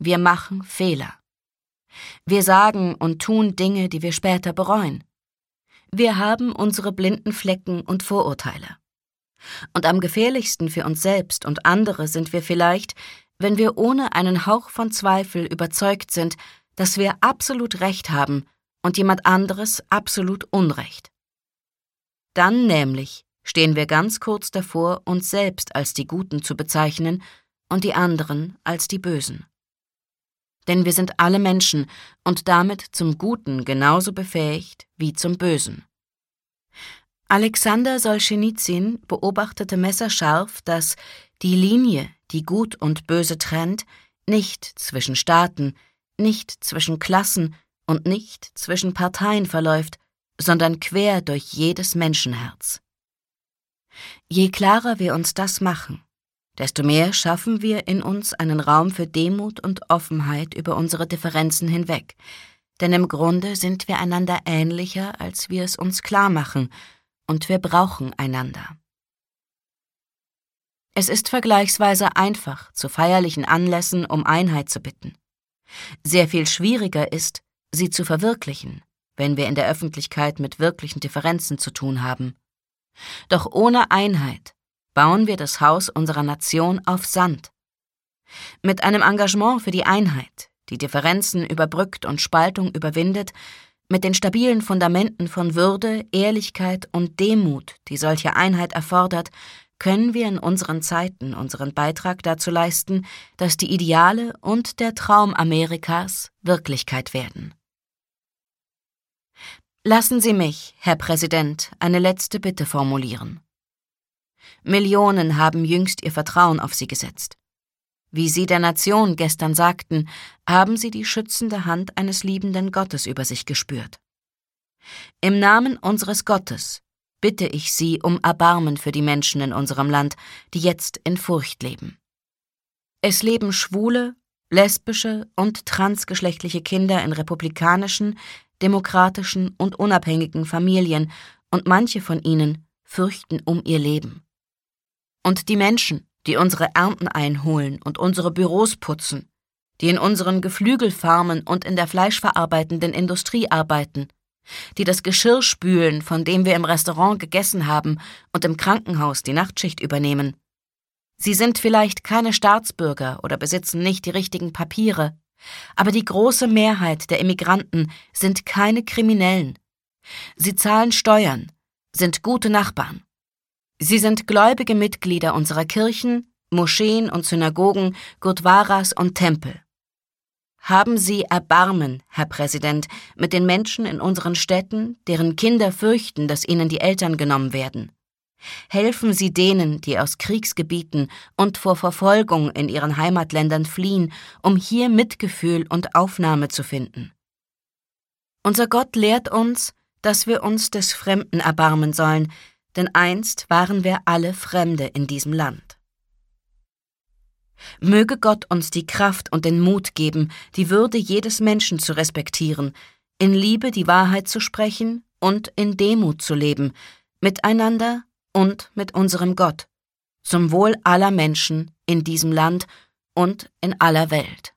Wir machen Fehler. Wir sagen und tun Dinge, die wir später bereuen. Wir haben unsere blinden Flecken und Vorurteile. Und am gefährlichsten für uns selbst und andere sind wir vielleicht, wenn wir ohne einen Hauch von Zweifel überzeugt sind, dass wir absolut Recht haben und jemand anderes absolut Unrecht. Dann nämlich stehen wir ganz kurz davor, uns selbst als die Guten zu bezeichnen und die anderen als die Bösen. Denn wir sind alle Menschen und damit zum Guten genauso befähigt wie zum Bösen. Alexander Solschenizyn beobachtete messerscharf, dass die Linie, die Gut und Böse trennt, nicht zwischen Staaten, nicht zwischen Klassen und nicht zwischen Parteien verläuft, sondern quer durch jedes Menschenherz. Je klarer wir uns das machen, desto mehr schaffen wir in uns einen Raum für Demut und Offenheit über unsere Differenzen hinweg, denn im Grunde sind wir einander ähnlicher, als wir es uns klar machen, und wir brauchen einander. Es ist vergleichsweise einfach, zu feierlichen Anlässen um Einheit zu bitten. Sehr viel schwieriger ist, sie zu verwirklichen, wenn wir in der Öffentlichkeit mit wirklichen Differenzen zu tun haben. Doch ohne Einheit bauen wir das Haus unserer Nation auf Sand. Mit einem Engagement für die Einheit, die Differenzen überbrückt und Spaltung überwindet, mit den stabilen Fundamenten von Würde, Ehrlichkeit und Demut, die solche Einheit erfordert, können wir in unseren Zeiten unseren Beitrag dazu leisten, dass die Ideale und der Traum Amerikas Wirklichkeit werden. Lassen Sie mich, Herr Präsident, eine letzte Bitte formulieren. Millionen haben jüngst ihr Vertrauen auf Sie gesetzt. Wie Sie der Nation gestern sagten, haben Sie die schützende Hand eines liebenden Gottes über sich gespürt. Im Namen unseres Gottes bitte ich Sie um Erbarmen für die Menschen in unserem Land, die jetzt in Furcht leben. Es leben schwule, lesbische und transgeschlechtliche Kinder in republikanischen, demokratischen und unabhängigen Familien, und manche von ihnen fürchten um ihr Leben. Und die Menschen, die unsere Ernten einholen und unsere Büros putzen, die in unseren Geflügelfarmen und in der fleischverarbeitenden Industrie arbeiten, die das Geschirr spülen, von dem wir im Restaurant gegessen haben und im Krankenhaus die Nachtschicht übernehmen. Sie sind vielleicht keine Staatsbürger oder besitzen nicht die richtigen Papiere, aber die große Mehrheit der Immigranten sind keine Kriminellen. Sie zahlen Steuern, sind gute Nachbarn. Sie sind gläubige Mitglieder unserer Kirchen, Moscheen und Synagogen, Gurdwaras und Tempel. Haben Sie Erbarmen, Herr Präsident, mit den Menschen in unseren Städten, deren Kinder fürchten, dass ihnen die Eltern genommen werden. Helfen Sie denen, die aus Kriegsgebieten und vor Verfolgung in ihren Heimatländern fliehen, um hier Mitgefühl und Aufnahme zu finden. Unser Gott lehrt uns, dass wir uns des Fremden erbarmen sollen, denn einst waren wir alle Fremde in diesem Land. Möge Gott uns die Kraft und den Mut geben, die Würde jedes Menschen zu respektieren, in Liebe die Wahrheit zu sprechen und in Demut zu leben, miteinander und mit unserem Gott, zum Wohl aller Menschen in diesem Land und in aller Welt.